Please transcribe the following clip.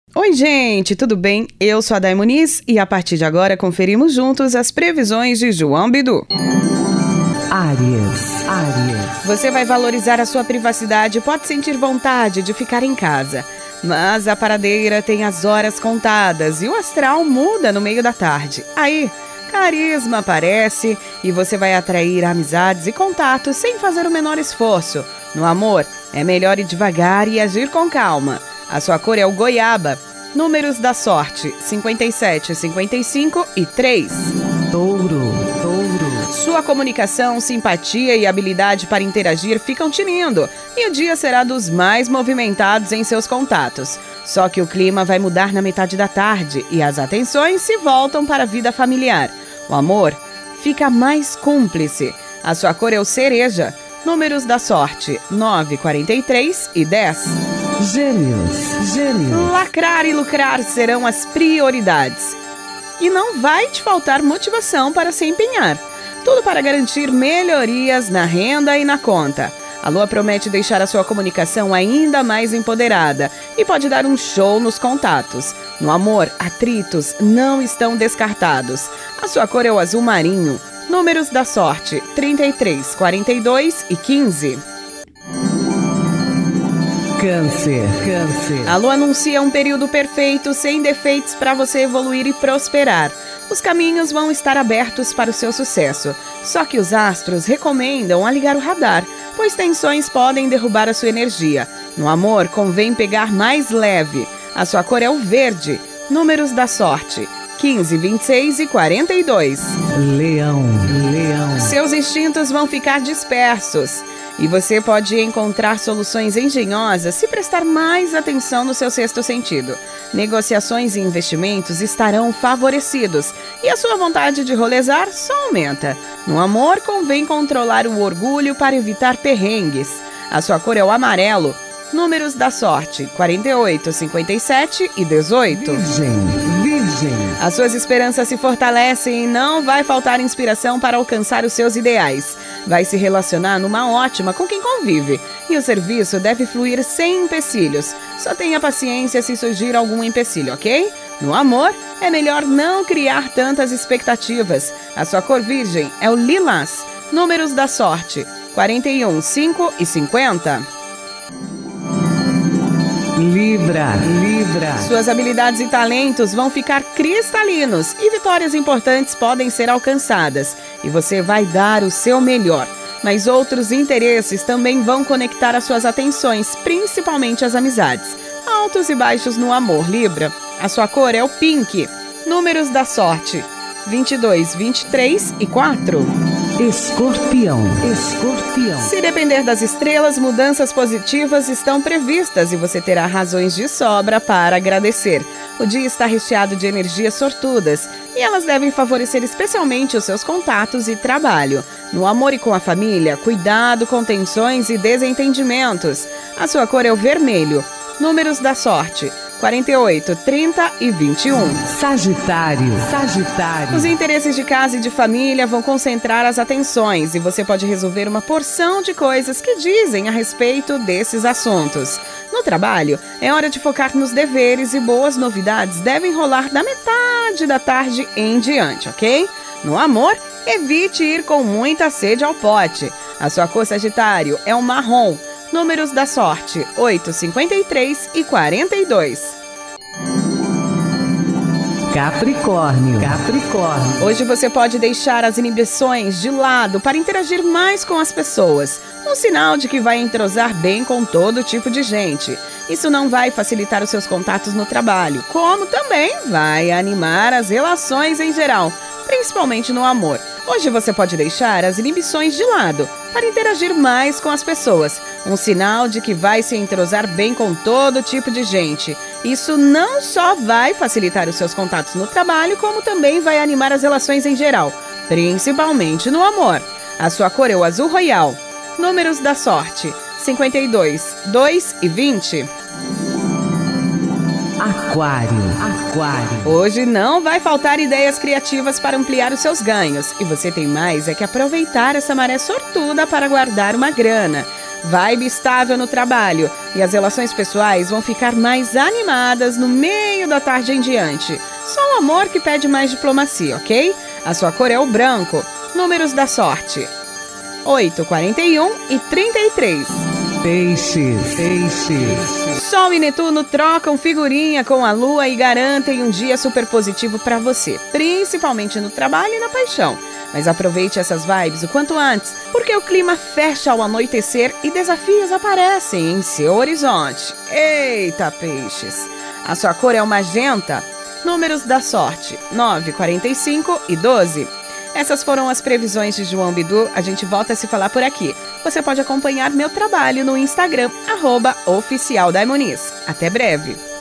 Oi, gente, tudo bem? Eu sou a Day Muniz e a partir de agora conferimos juntos as previsões de João Bidu. Áries. Você vai valorizar a sua privacidade e pode sentir vontade de ficar em casa. Mas a paradeira tem as horas contadas e o astral muda no meio da tarde. Aí, carisma aparece e você vai atrair amizades e contatos sem fazer o menor esforço. No amor, é melhor ir devagar e agir com calma. A sua cor é o goiaba. Números da sorte: 57, 55 e 3. Touro. Sua comunicação, simpatia e habilidade para interagir ficam tinindo e o dia será dos mais movimentados em seus contatos. Só que o clima vai mudar na metade da tarde e as atenções se voltam para a vida familiar. O amor fica mais cúmplice. A sua cor é o cereja. Números da sorte: 9, 43 e 10. Gêmeos. Lacrar e lucrar serão as prioridades. E não vai te faltar motivação para se empenhar. Tudo para garantir melhorias na renda e na conta. A lua promete deixar a sua comunicação ainda mais empoderada e pode dar um show nos contatos. No amor, atritos não estão descartados. A sua cor é o azul marinho. Números da sorte: 33, 42 e 15. Câncer. A lua anuncia um período perfeito, sem defeitos para você evoluir e prosperar. Os caminhos vão estar abertos para o seu sucesso. Só que os astros recomendam a ligar o radar, pois tensões podem derrubar a sua energia. No amor, convém pegar mais leve. A sua cor é o verde. Números da sorte: 15, 26 e 42. Leão. Seus instintos vão ficar dispersos. E você pode encontrar soluções engenhosas se prestar mais atenção no seu sexto sentido. Negociações e investimentos estarão favorecidos e a sua vontade de rolezar só aumenta. No amor, convém controlar o orgulho para evitar perrengues. A sua cor é o amarelo. Números da sorte: 48, 57 e 18. Virgem. As suas esperanças se fortalecem e não vai faltar inspiração para alcançar os seus ideais. Vai se relacionar numa ótima com quem convive e o serviço deve fluir sem empecilhos. Só tenha paciência se surgir algum empecilho, ok? No amor, é melhor não criar tantas expectativas. A sua cor virgem é o lilás. Números da sorte: 41, 5 e 50. Libra. Suas habilidades e talentos vão ficar cristalinos e vitórias importantes podem ser alcançadas. E você vai dar o seu melhor. Mas outros interesses também vão conectar as suas atenções, principalmente as amizades. Altos e baixos no amor, Libra. A sua cor é o pink. Números da sorte: 22, 23 e 4. Escorpião. Se depender das estrelas, mudanças positivas estão previstas e você terá razões de sobra para agradecer. O dia está recheado de energias sortudas e elas devem favorecer especialmente os seus contatos e trabalho. No amor e com a família, cuidado com tensões e desentendimentos. A sua cor é o vermelho. Números da sorte: 48, 30 e 21. Sagitário. Os interesses de casa e de família vão concentrar as atenções e você pode resolver uma porção de coisas que dizem a respeito desses assuntos. No trabalho, é hora de focar nos deveres e boas novidades devem rolar da metade da tarde em diante, ok? No amor, evite ir com muita sede ao pote. A sua cor, Sagitário, é o marrom. Números da sorte: 8, 53 e 42. Capricórnio. Hoje você pode deixar as inibições de lado para interagir mais com as pessoas. Um sinal de que vai entrosar bem com todo tipo de gente. Isso não vai facilitar os seus contatos no trabalho, como também vai animar as relações em geral, principalmente no amor. Hoje você pode deixar as inibições de lado para interagir mais com as pessoas. Um sinal de que vai se entrosar bem com todo tipo de gente. Isso não só vai facilitar os seus contatos no trabalho, como também vai animar as relações em geral, principalmente no amor. A sua cor é o azul royal. Números da sorte: 52, 2 e 20. Aquário. Hoje não vai faltar ideias criativas para ampliar os seus ganhos. E você tem mais é que aproveitar essa maré sortuda para guardar uma grana. Vibe estável no trabalho e as relações pessoais vão ficar mais animadas no meio da tarde em diante. Só o amor que pede mais diplomacia, ok? A sua cor é o branco. Números da sorte: 8, 41 e 33. Peixes. Sol e Netuno trocam figurinha com a Lua e garantem um dia super positivo para você, principalmente no trabalho e na paixão. Mas aproveite essas vibes o quanto antes, porque o clima fecha ao anoitecer e desafios aparecem em seu horizonte. Eita, peixes! A sua cor é o magenta. Números da sorte: 9, 45 e 12. Essas foram as previsões de João Bidu. A gente volta a se falar por aqui. Você pode acompanhar meu trabalho no Instagram, @oficialdaimuniz. Até breve!